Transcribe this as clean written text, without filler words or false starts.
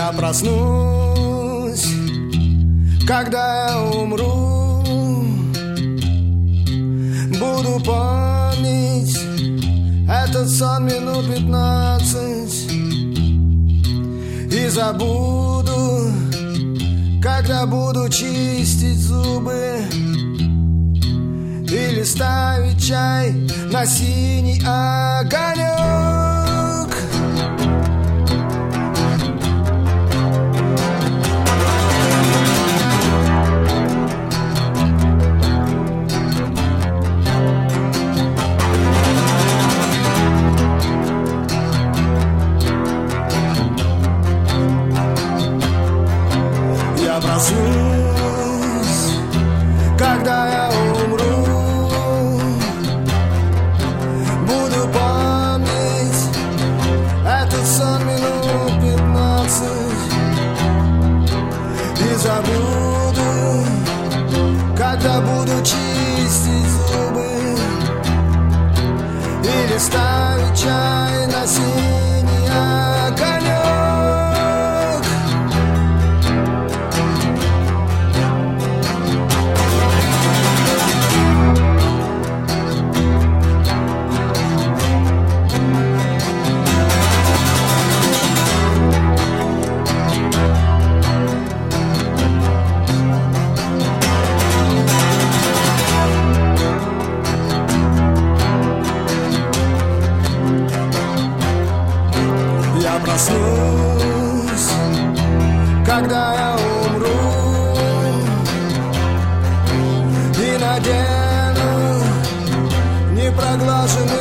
Я проснусь, когда я умру, буду помнить этот сон минут 15 и забуду, когда буду чистить зубы или ставить чай на синий огонек. Я проснусь, когда я умру, буду помнить этот сон минут 15 и забуду, когда буду чистить зубы или ставить чай на синий огонек. Я проснусь, когда я умру, и надену непроглаженный